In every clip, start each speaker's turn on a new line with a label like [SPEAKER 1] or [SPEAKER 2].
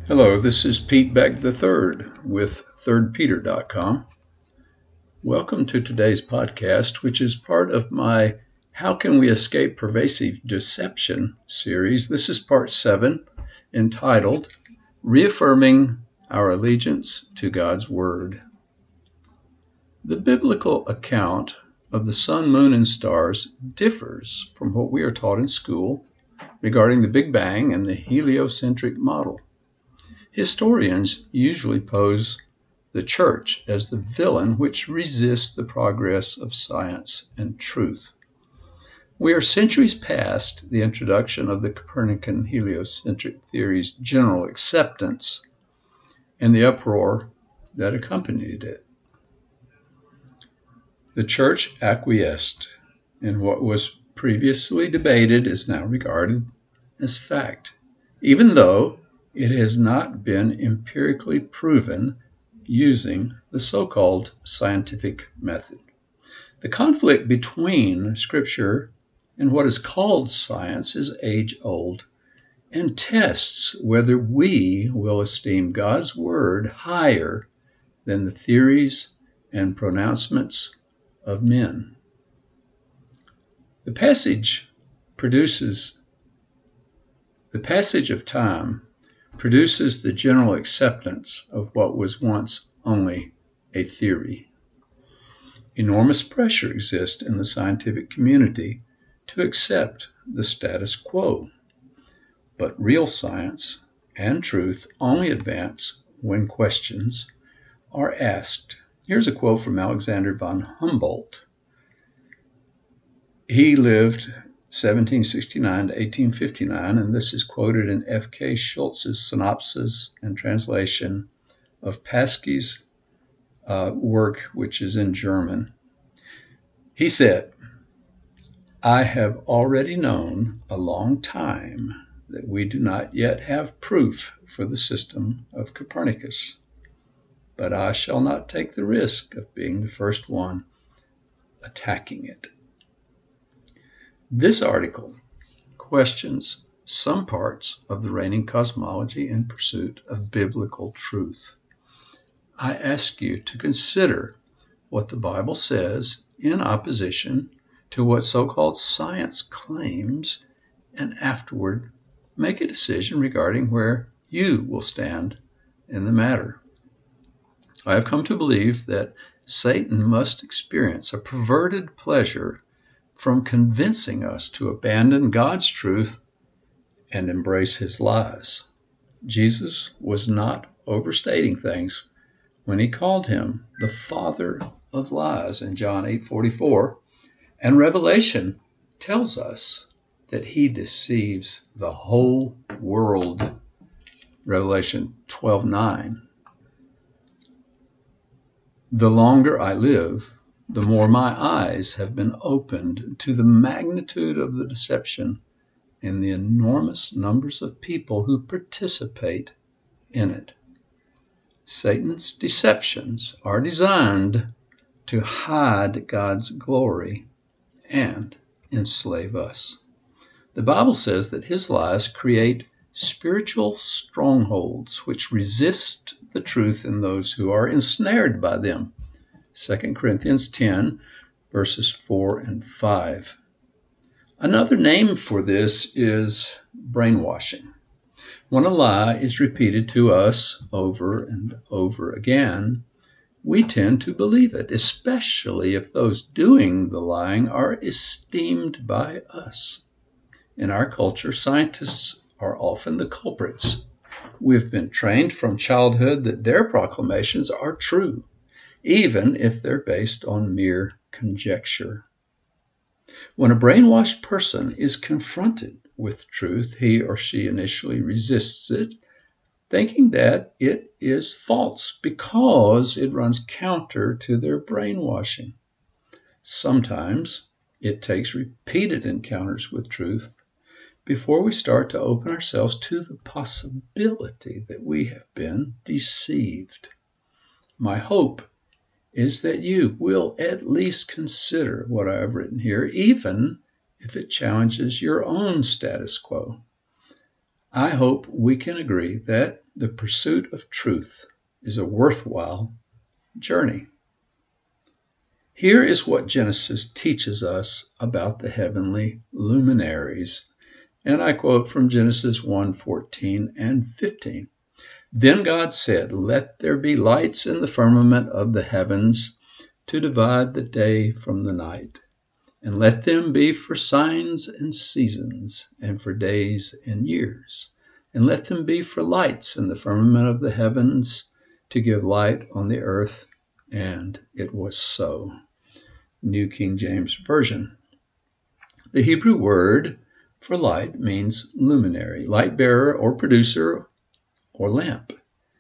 [SPEAKER 1] Hello, this is Pete Beck III with thirdpeter.com. Welcome to today's podcast, which is part of my How Can We Escape Pervasive Deception series. This is part 7, entitled Reaffirming Our Allegiance to God's Word. The biblical account of the sun, moon, and stars differs from what we are taught in school regarding the Big Bang and the heliocentric model. Historians usually pose the church as the villain which resists the progress of science and truth. We are centuries past the introduction of the Copernican heliocentric theory's general acceptance and the uproar that accompanied it. The church acquiesced in what was previously debated is now regarded as fact, even though it has not been empirically proven using the so-called scientific method. The conflict between Scripture and what is called science is age-old and tests whether we will esteem God's Word higher than the theories and pronouncements of men. The passage of time produces the general acceptance of what was once only a theory. Enormous pressure exists in the scientific community to accept the status quo, but real science and truth only advance when questions are asked. Here's a quote from Alexander von Humboldt. He lived 1769 to 1859, and this is quoted in F.K. Schultz's synopsis and translation of Paski's work, which is in German. He said, "I have already known a long time that we do not yet have proof for the system of Copernicus, but I shall not take the risk of being the first one attacking it." This article questions some parts of the reigning cosmology in pursuit of biblical truth. I ask you to consider what the Bible says in opposition to what so-called science claims, and afterward make a decision regarding where you will stand in the matter. I have come to believe that Satan must experience a perverted pleasure from convincing us to abandon God's truth and embrace his lies. Jesus was not overstating things when he called him the father of lies in John 8:44, and Revelation tells us that he deceives the whole world. Revelation 12:9. The longer I live, the more my eyes have been opened to the magnitude of the deception and the enormous numbers of people who participate in it. Satan's deceptions are designed to hide God's glory and enslave us. The Bible says that his lies create spiritual strongholds which resist the truth in those who are ensnared by them. 2 Corinthians 10, verses 4 and 5. Another name for this is brainwashing. When a lie is repeated to us over and over again, we tend to believe it, especially if those doing the lying are esteemed by us. In our culture, scientists are often the culprits. We've been trained from childhood that their proclamations are true, even if they're based on mere conjecture. When a brainwashed person is confronted with truth, he or she initially resists it, thinking that it is false because it runs counter to their brainwashing. Sometimes it takes repeated encounters with truth before we start to open ourselves to the possibility that we have been deceived. My hope is that you will at least consider what I have written here, even if it challenges your own status quo. I hope we can agree that the pursuit of truth is a worthwhile journey. Here is what Genesis teaches us about the heavenly luminaries. And I quote from Genesis 1:14 and 15. Then God said, "Let there be lights in the firmament of the heavens to divide the day from the night, and let them be for signs and seasons, and for days and years. And let them be for lights in the firmament of the heavens to give light on the earth." And it was so. New King James Version. The Hebrew word for light means luminary, light bearer or producer or lamp.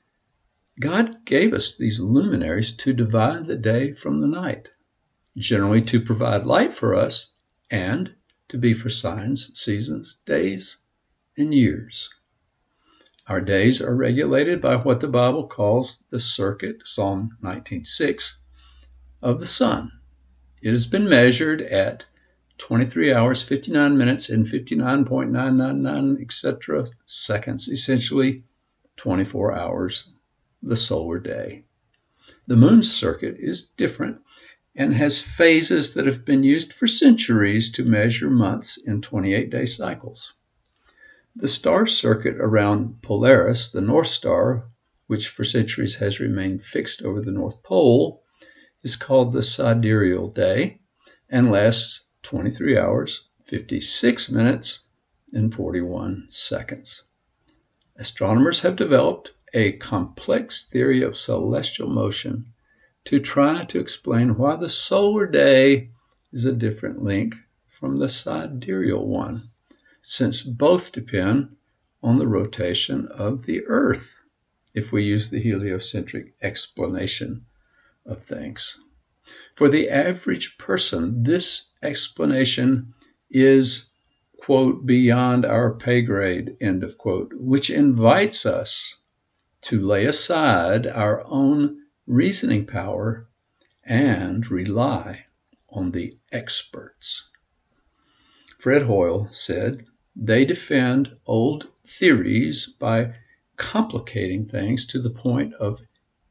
[SPEAKER 1] God gave us these luminaries to divide the day from the night, generally to provide light for us and to be for signs, seasons, days, and years. Our days are regulated by what the Bible calls the circuit, Psalm 19:6, of the sun. It has been measured at 23 hours, 59 minutes, and 59.999, etc. seconds, essentially 24 hours, the solar day. The moon's circuit is different and has phases that have been used for centuries to measure months in 28-day cycles. The star circuit around Polaris, the North Star, which for centuries has remained fixed over the North Pole, is called the sidereal day and lasts 23 hours, 56 minutes, and 41 seconds. Astronomers have developed a complex theory of celestial motion to try to explain why the solar day is a different length from the sidereal one, since both depend on the rotation of the Earth, if we use the heliocentric explanation of things. For the average person, this explanation is, quote, beyond our pay grade, end of quote, which invites us to lay aside our own reasoning power and rely on the experts. Fred Hoyle said, "They defend old theories by complicating things to the point of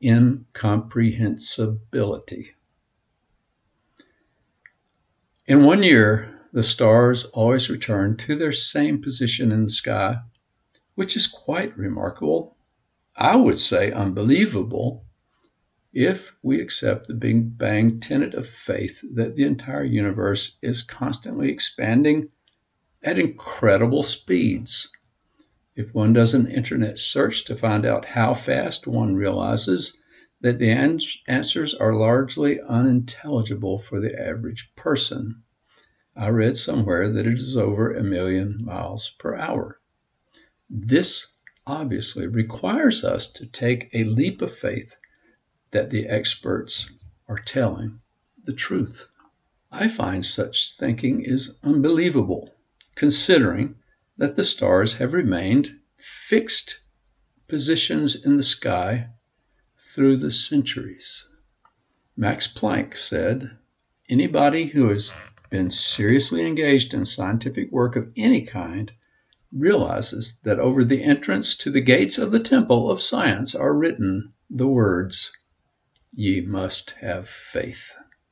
[SPEAKER 1] incomprehensibility." In 1 year, the stars always return to their same position in the sky, which is quite remarkable. I would say unbelievable, if we accept the Big Bang tenet of faith that the entire universe is constantly expanding at incredible speeds. If one does an internet search to find out how fast, one realizes that the answers are largely unintelligible for the average person. I read somewhere that it is over 1 million miles per hour. This obviously requires us to take a leap of faith that the experts are telling the truth. I find such thinking is unbelievable, considering that the stars have remained fixed positions in the sky through the centuries. Max Planck said, "Anybody who has been seriously engaged in scientific work of any kind realizes that over the entrance to the gates of the temple of science are written the words, 'Ye must have faith.'"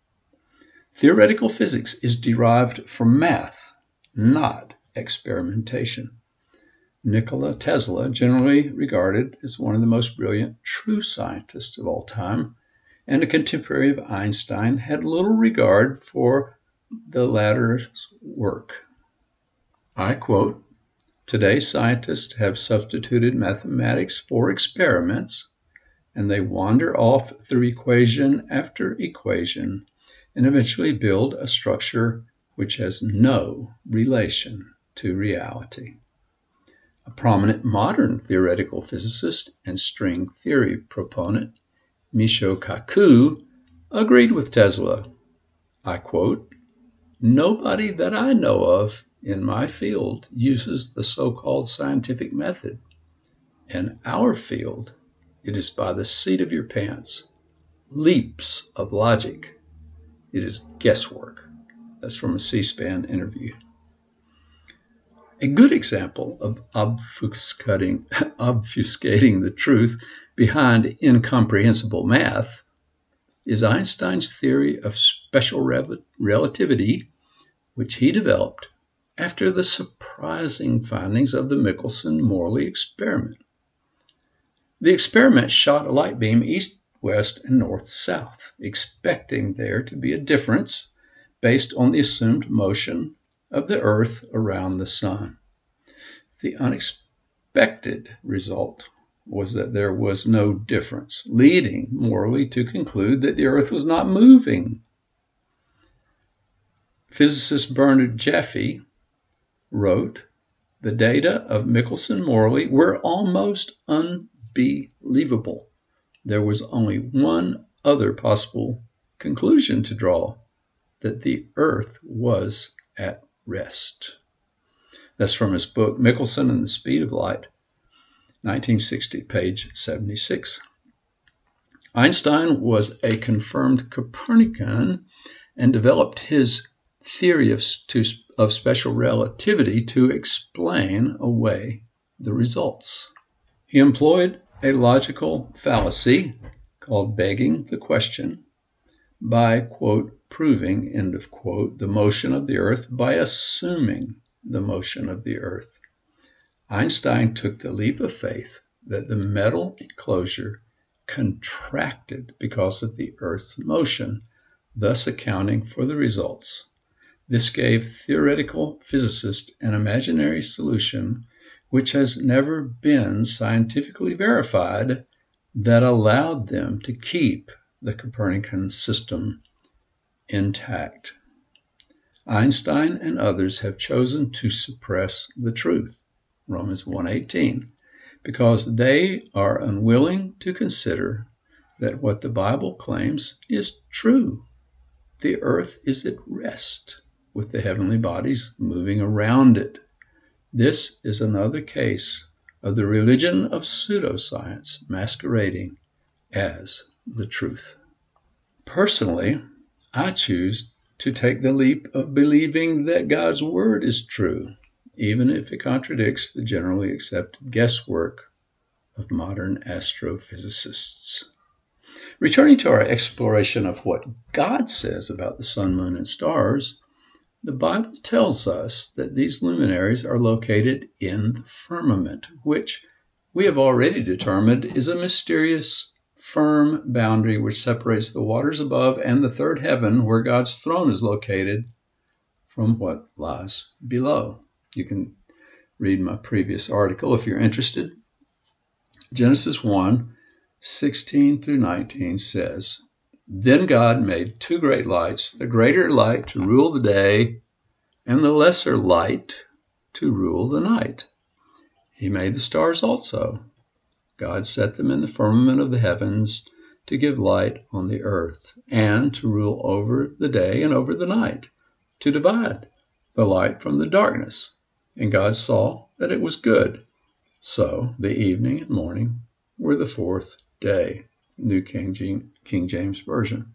[SPEAKER 1] Theoretical physics is derived from math, not experimentation. Nikola Tesla, generally regarded as one of the most brilliant true scientists of all time, and a contemporary of Einstein, had little regard for the latter's work. I quote, "Today, scientists have substituted mathematics for experiments, and they wander off through equation after equation and eventually build a structure which has no relation to reality." A prominent modern theoretical physicist and string theory proponent, Michio Kaku, agreed with Tesla. I quote, "Nobody that I know of in my field uses the so-called scientific method. In our field, it is by the seat of your pants, leaps of logic. It is guesswork." That's from a C-SPAN interview. A good example of obfuscating the truth behind incomprehensible math is Einstein's theory of special relativity, which he developed after the surprising findings of the Michelson-Morley experiment. The experiment shot a light beam east, west, and north-south, expecting there to be a difference based on the assumed motion of the Earth around the Sun. The unexpected result was that there was no difference, leading Morley to conclude that the Earth was not moving. Physicist Bernard Jaffe wrote, "The data of Michelson-Morley were almost unbelievable. There was only one other possible conclusion to draw, that the Earth was at rest." That's from his book, Michelson and the Speed of Light, 1960, page 76. Einstein was a confirmed Copernican and developed his theory of special relativity to explain away the results. He employed a logical fallacy called begging the question by, quote, proving, end of quote, the motion of the Earth by assuming the motion of the Earth. Einstein took the leap of faith that the metal enclosure contracted because of the Earth's motion, thus accounting for the results. This gave theoretical physicists an imaginary solution which has never been scientifically verified that allowed them to keep the Copernican system intact. Einstein and others have chosen to suppress the truth, Romans 1:18, because they are unwilling to consider that what the Bible claims is true. The earth is at rest, with the heavenly bodies moving around it. This is another case of the religion of pseudoscience masquerading as the truth. Personally, I choose to take the leap of believing that God's word is true, even if it contradicts the generally accepted guesswork of modern astrophysicists. Returning to our exploration of what God says about the sun, moon, and stars, the Bible tells us that these luminaries are located in the firmament, which we have already determined is a mysterious, firm boundary which separates the waters above and the third heaven, where God's throne is located, from what lies below. You can read my previous article if you're interested. Genesis 1:16 through 19 says, "Then God made two great lights, the greater light to rule the day, and the lesser light to rule the night. He made the stars also. God set them in the firmament of the heavens to give light on the earth, and to rule over the day and over the night, to divide the light from the darkness. And God saw that it was good. So the evening and morning were the fourth day." New King James Version.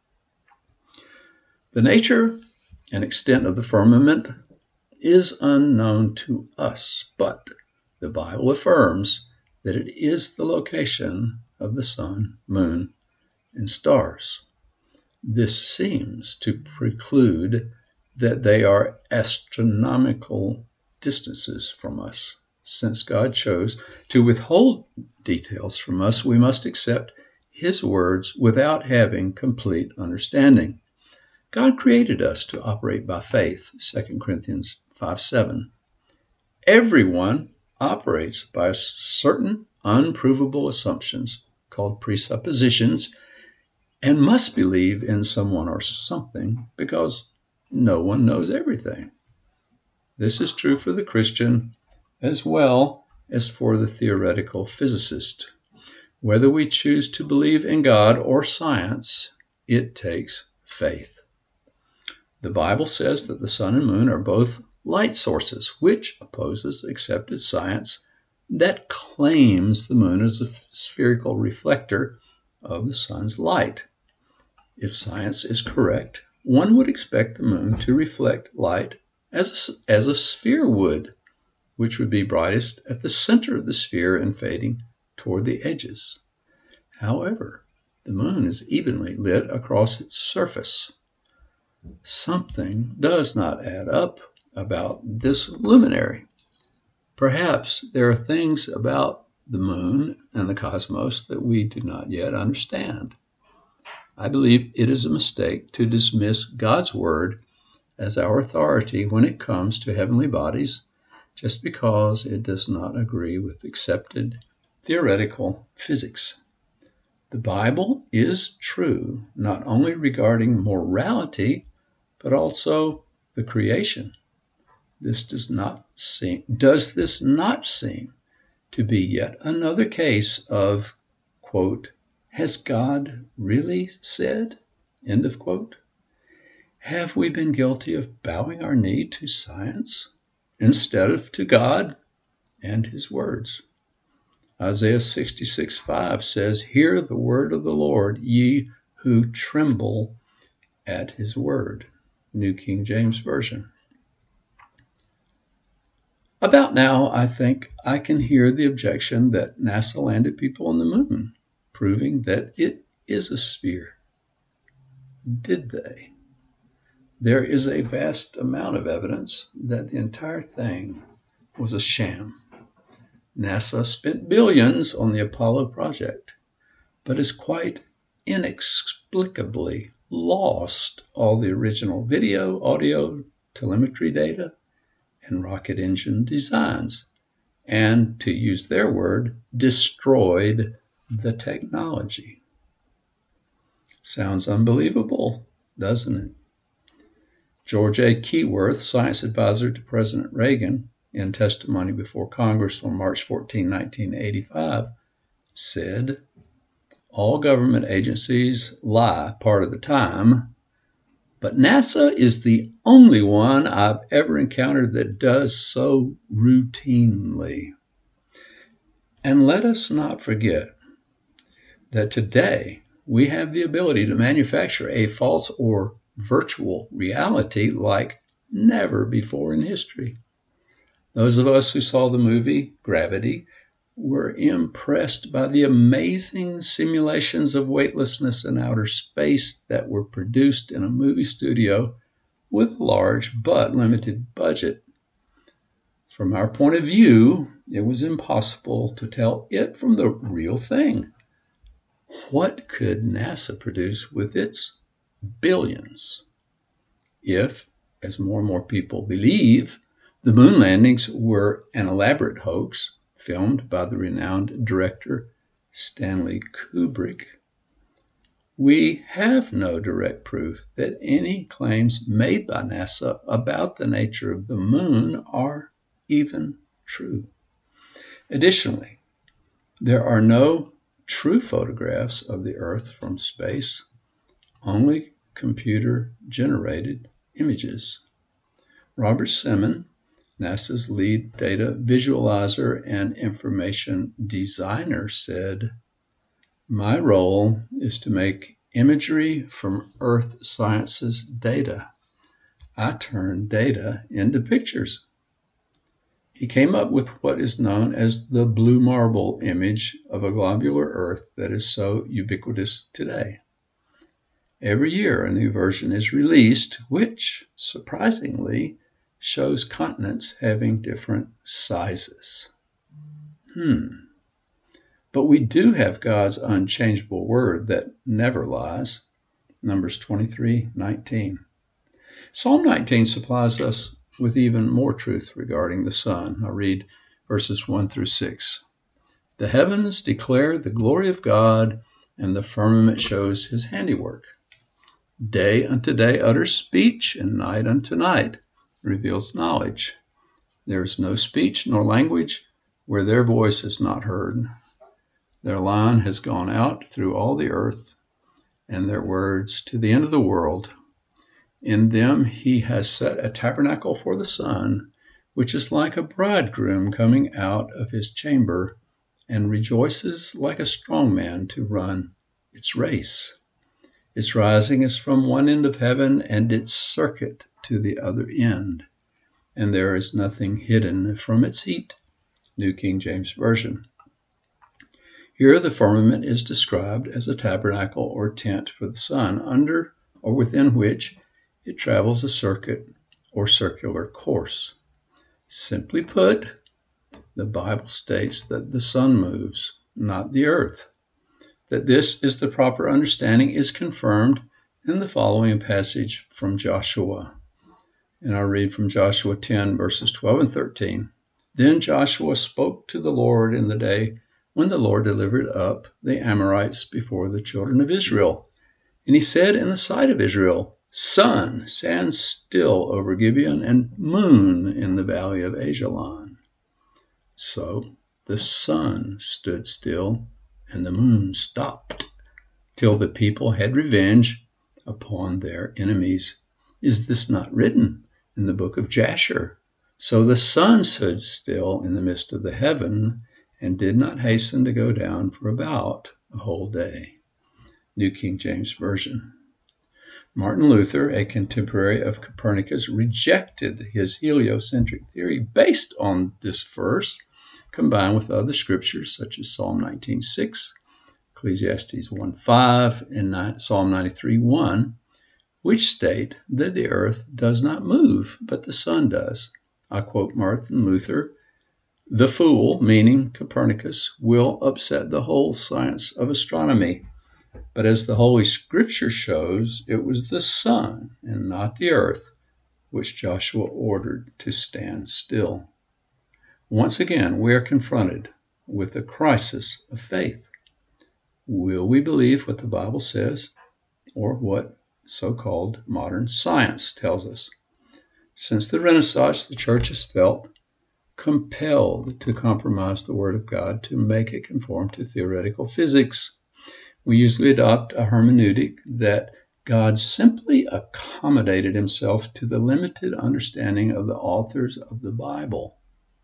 [SPEAKER 1] The nature and extent of the firmament is unknown to us, but the Bible affirms that it is the location of the sun, moon, and stars. This seems to preclude that they are astronomical distances from us. Since God chose to withhold details from us, we must accept His words without having complete understanding. God created us to operate by faith, 2 Corinthians 5:7. Everyone operates by certain unprovable assumptions called presuppositions and must believe in someone or something because no one knows everything. This is true for the Christian as well as for the theoretical physicist. Whether we choose to believe in God or science, it takes faith. The Bible says that the sun and moon are both light sources, which opposes accepted science that claims the moon is a spherical reflector of the sun's light. If science is correct, one would expect the moon to reflect light as a sphere would. which would be brightest at the center of the sphere and fading toward the edges. However, the moon is evenly lit across its surface. Something does not add up about this luminary. Perhaps there are things about the moon and the cosmos that we do not yet understand. I believe it is a mistake to dismiss God's word as our authority when it comes to heavenly bodies just because it does not agree with accepted theoretical physics. The Bible is true not only regarding morality, but also the creation. Does this not seem to be yet another case of, quote, has God really said? End of quote. Have we been guilty of bowing our knee to science instead of to God and his words? Isaiah 66:5 says, hear the word of the Lord, ye who tremble at his word. New King James Version. About now, I think I can hear the objection that NASA landed people on the moon, proving that it is a sphere. Did they? There is a vast amount of evidence that the entire thing was a sham. NASA spent billions on the Apollo project, but has quite inexplicably lost all the original video, audio, telemetry data, and rocket engine designs, and, to use their word, destroyed the technology. Sounds unbelievable, doesn't it? George A. Keyworth, science advisor to President Reagan, in testimony before Congress on March 14, 1985, said, all government agencies lie part of the time, but NASA is the only one I've ever encountered that does so routinely. And let us not forget that today we have the ability to manufacture a false or virtual reality like never before in history. Those of us who saw the movie Gravity were impressed by the amazing simulations of weightlessness in outer space that were produced in a movie studio with a large but limited budget. From our point of view, it was impossible to tell it from the real thing. What could NASA produce with its billions? If, as more and more people believe, the moon landings were an elaborate hoax filmed by the renowned director Stanley Kubrick, we have no direct proof that any claims made by NASA about the nature of the moon are even true. Additionally, there are no true photographs of the Earth from space, only computer-generated images. Robert Simon, NASA's lead data visualizer and information designer, said, my role is to make imagery from Earth science's data. I turn data into pictures. He came up with what is known as the blue marble image of a globular Earth that is so ubiquitous today. Every year, a new version is released, which, surprisingly, shows continents having different sizes. But we do have God's unchangeable word that never lies. Numbers 23:19. Psalm 19 supplies us with even more truth regarding the sun. I read verses 1 through 6. The heavens declare the glory of God, and the firmament shows his handiwork. Day unto day utters speech, and night unto night reveals knowledge. There is no speech nor language where their voice is not heard. Their line has gone out through all the earth, and their words to the end of the world. In them he has set a tabernacle for the sun, which is like a bridegroom coming out of his chamber, and rejoices like a strong man to run its race. Its rising is from one end of heaven, and its circuit to the other end. and there is nothing hidden from its heat. New King James Version. Here the firmament is described as a tabernacle or tent for the sun, under or within which it travels a circuit or circular course. Simply put, the Bible states that the sun moves, not the earth. That this is the proper understanding is confirmed in the following passage from Joshua. And I'll read from Joshua 10, verses 12 and 13. Then Joshua spoke to the Lord in the day when the Lord delivered up the Amorites before the children of Israel. And he said in the sight of Israel, Sun, stand still over Gibeon, and moon in the valley of Ajalon. So the sun stood still, and the moon stopped, till the people had revenge upon their enemies. Is this not written in the book of Jasher? So the sun stood still in the midst of the heaven, and did not hasten to go down for about a whole day. New King James Version. Martin Luther, a contemporary of Copernicus, rejected his heliocentric theory based on this verse, combined with other scriptures such as Psalm 19:6, Ecclesiastes 1:5, and Psalm 93:1, which state that the earth does not move, but the sun does. I quote Martin Luther, "The fool," meaning Copernicus, "will upset the whole science of astronomy. But as the Holy Scripture shows, it was the sun and not the earth which Joshua ordered to stand still." Once again, we are confronted with the crisis of faith. Will we believe what the Bible says, or what so-called modern science tells us? Since the Renaissance, the church has felt compelled to compromise the Word of God to make it conform to theoretical physics. We usually adopt a hermeneutic that God simply accommodated himself to the limited understanding of the authors of the Bible.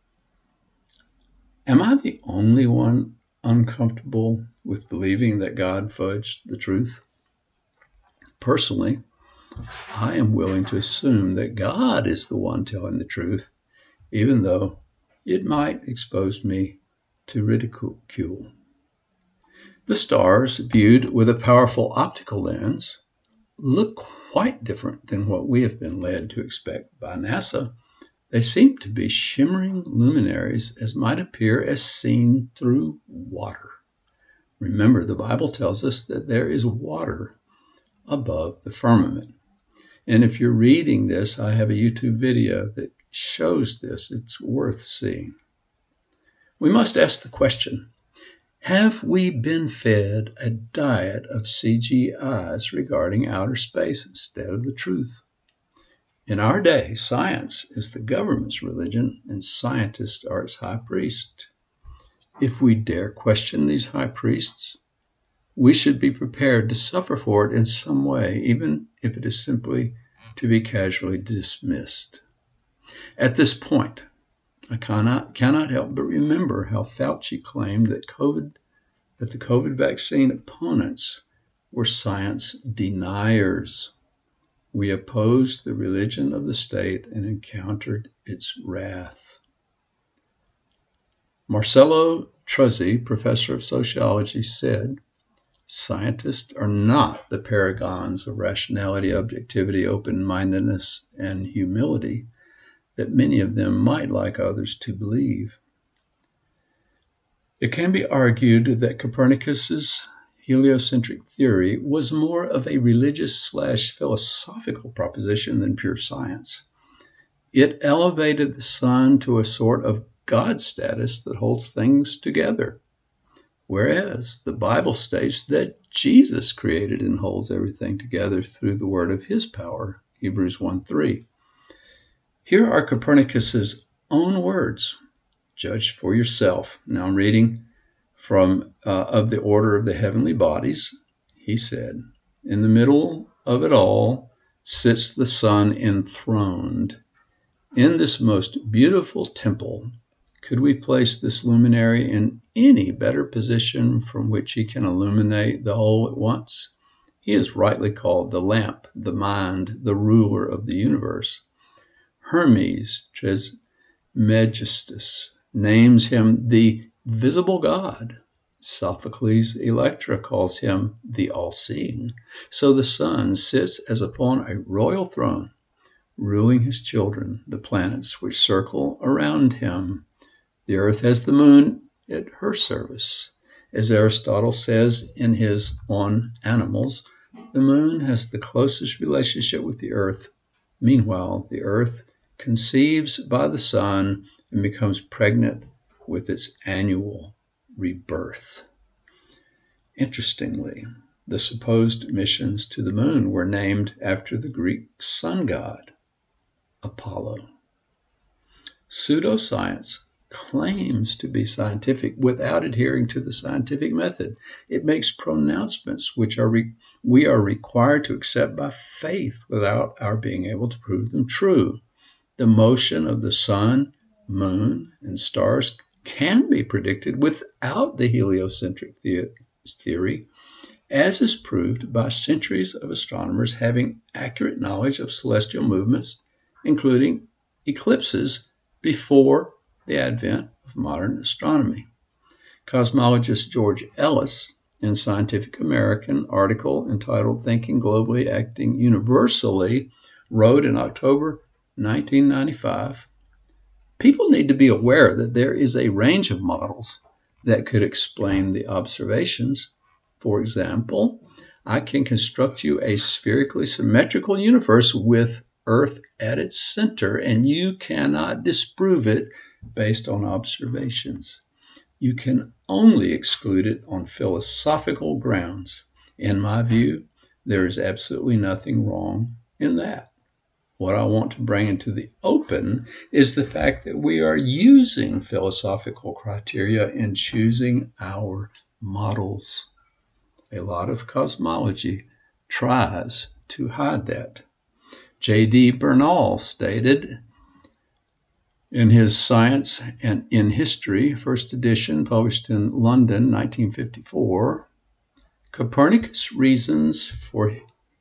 [SPEAKER 1] Am I the only one uncomfortable with believing that God fudged the truth? Personally, I am willing to assume that God is the one telling the truth, even though it might expose me to ridicule. The stars, viewed with a powerful optical lens, look quite different than what we have been led to expect by NASA. They seem to be shimmering luminaries, as might appear as seen through water. Remember, the Bible tells us that there is water above the firmament. And if you're reading this, I have a YouTube video that shows this. It's worth seeing. We must ask the question, have we been fed a diet of CGIs regarding outer space instead of the truth? In our day, science is the government's religion, and scientists are its high priest. If we dare question these high priests, we should be prepared to suffer for it in some way, even if it is simply to be casually dismissed. At this point, I cannot help but remember how Fauci claimed that the COVID vaccine opponents were science deniers. We opposed the religion of the state and encountered its wrath. Marcello Truzzi, professor of sociology, said, "Scientists are not the paragons of rationality, objectivity, open-mindedness, and humility that many of them might like others to believe." It can be argued that Copernicus's heliocentric theory was more of a religious/philosophical proposition than pure science. It elevated the sun to a sort of God status that holds things together, whereas the Bible states that Jesus created and holds everything together through the word of his power, Hebrews 1:3. Here are Copernicus's own words. Judge for yourself. Now I'm reading from Of the Order of the Heavenly Bodies. He said, "In the middle of it all sits the sun enthroned. In this most beautiful temple, could we place this luminary in any better position from which he can illuminate the whole at once? He is rightly called the lamp, the mind, the ruler of the universe. Hermes Trismegistus names him the visible God. Sophocles' Electra calls him the all-seeing. So the sun sits as upon a royal throne, ruling his children, the planets which circle around him. The earth has the moon at her service. As Aristotle says in his On Animals, the moon has the closest relationship with the earth. Meanwhile, the earth conceives by the sun and becomes pregnant with its annual rebirth. Interestingly, the supposed missions to the moon were named after the Greek sun god, Apollo. Pseudoscience claims to be scientific without adhering to the scientific method. It makes pronouncements which we are required to accept by faith without our being able to prove them true. The motion of the sun, moon, and stars can be predicted without the heliocentric theory, as is proved by centuries of astronomers having accurate knowledge of celestial movements, including eclipses, before the advent of modern astronomy. Cosmologist George Ellis, in Scientific American article entitled Thinking Globally, Acting Universally, wrote in October 1995, people need to be aware that there is a range of models that could explain the observations. For example, I can construct you a spherically symmetrical universe with Earth at its center, and you cannot disprove it based on observations. You can only exclude it on philosophical grounds. In my view, there is absolutely nothing wrong in that. What I want to bring into the open is the fact that we are using philosophical criteria in choosing our models. A lot of cosmology tries to hide that. J.D. Bernal stated in his Science and in History, first edition, published in London, 1954, Copernicus' reasons for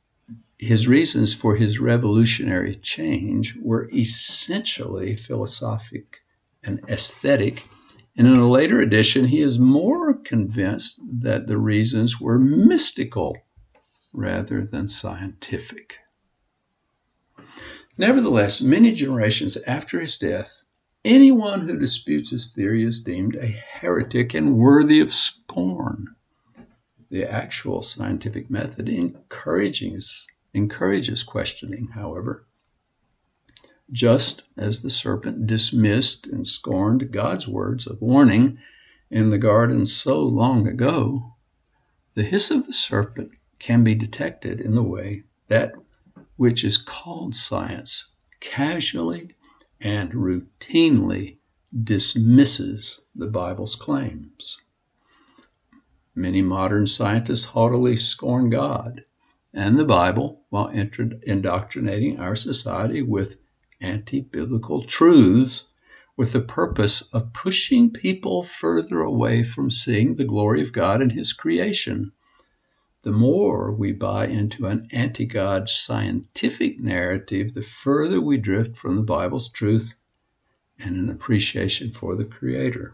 [SPEAKER 1] his revolutionary change were essentially philosophic and aesthetic, and in a later edition, he is more convinced that the reasons were mystical rather than scientific. Nevertheless, many generations after his death, anyone who disputes his theory is deemed a heretic and worthy of scorn. The actual scientific method encourages questioning, however. Just as the serpent dismissed and scorned God's words of warning in the garden so long ago, the hiss of the serpent can be detected in the way that which is called science casually and routinely dismisses the Bible's claims. Many modern scientists haughtily scorn God and the Bible while indoctrinating our society with anti-biblical truths with the purpose of pushing people further away from seeing the glory of God and His creation. The more we buy into an anti-God scientific narrative, the further we drift from the Bible's truth and an appreciation for the Creator.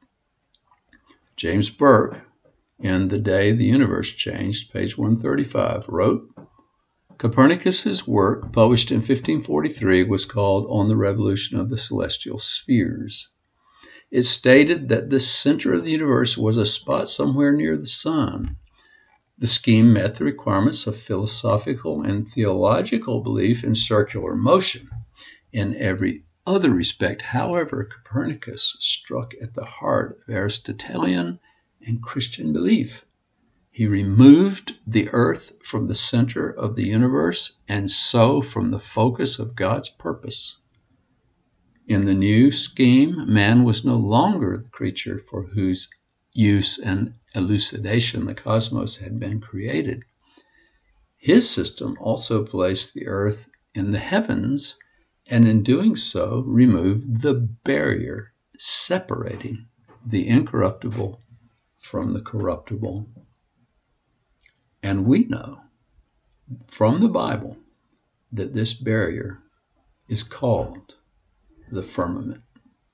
[SPEAKER 1] James Burke, in The Day the Universe Changed, page 135, wrote, Copernicus's work, published in 1543, was called On the Revolution of the Celestial Spheres. It stated that the center of the universe was a spot somewhere near the sun. The scheme met the requirements of philosophical and theological belief in circular motion. In every other respect, however, Copernicus struck at the heart of Aristotelian and Christian belief. He removed the earth from the center of the universe and so from the focus of God's purpose. In the new scheme, man was no longer the creature for whose use and elucidation the cosmos had been created. His system also placed the earth in the heavens, and in doing so removed the barrier separating the incorruptible from the corruptible. And we know from the Bible that this barrier is called the firmament.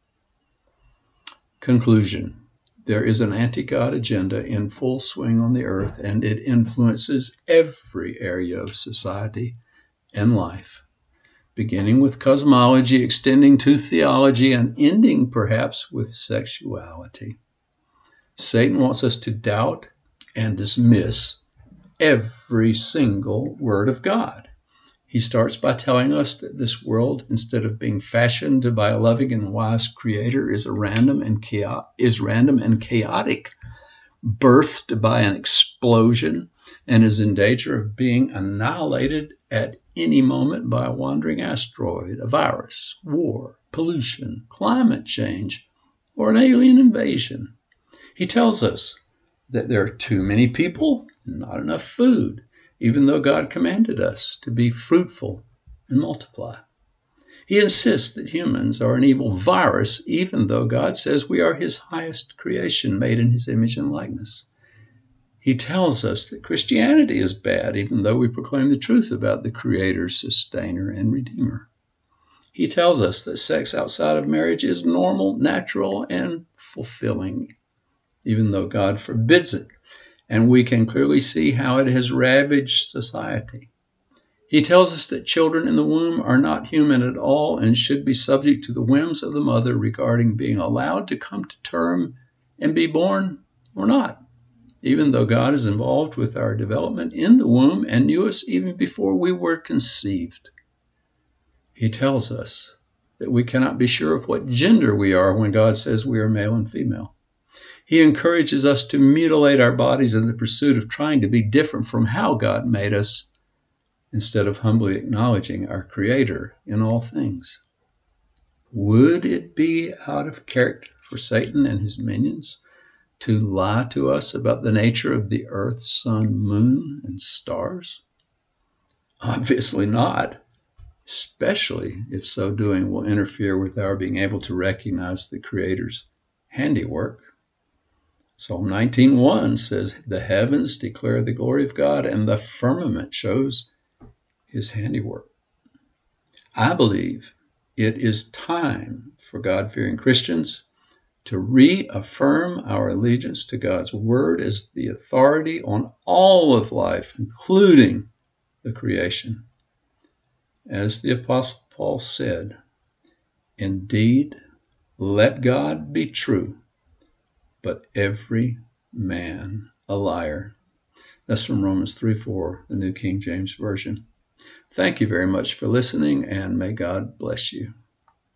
[SPEAKER 1] Conclusion. There is an anti-God agenda in full swing on the earth, and it influences every area of society and life, beginning with cosmology, extending to theology, and ending perhaps with sexuality. Satan wants us to doubt and dismiss every single word of God. He starts by telling us that this world, instead of being fashioned by a loving and wise creator, is random and chaotic, birthed by an explosion, and is in danger of being annihilated at any moment by a wandering asteroid, a virus, war, pollution, climate change, or an alien invasion. He tells us that there are too many people and not enough food, even though God commanded us to be fruitful and multiply. He insists that humans are an evil virus, even though God says we are his highest creation, made in his image and likeness. He tells us that Christianity is bad, even though we proclaim the truth about the Creator, Sustainer, and Redeemer. He tells us that sex outside of marriage is normal, natural, and fulfilling, even though God forbids it, and we can clearly see how it has ravaged society. He tells us that children in the womb are not human at all and should be subject to the whims of the mother regarding being allowed to come to term and be born or not, even though God is involved with our development in the womb and knew us even before we were conceived. He tells us that we cannot be sure of what gender we are when God says we are male and female. He encourages us to mutilate our bodies in the pursuit of trying to be different from how God made us, instead of humbly acknowledging our Creator in all things. Would it be out of character for Satan and his minions to lie to us about the nature of the earth, sun, moon, and stars? Obviously not, especially if so doing will interfere with our being able to recognize the Creator's handiwork. Psalm 19:1 says, "The heavens declare the glory of God, and the firmament shows his handiwork." I believe it is time for God-fearing Christians to reaffirm our allegiance to God's word as the authority on all of life, including the creation. As the Apostle Paul said, "Indeed, let God be true, but every man a liar." That's from Romans 3:4, the New King James Version. Thank you very much for listening, and may God bless you.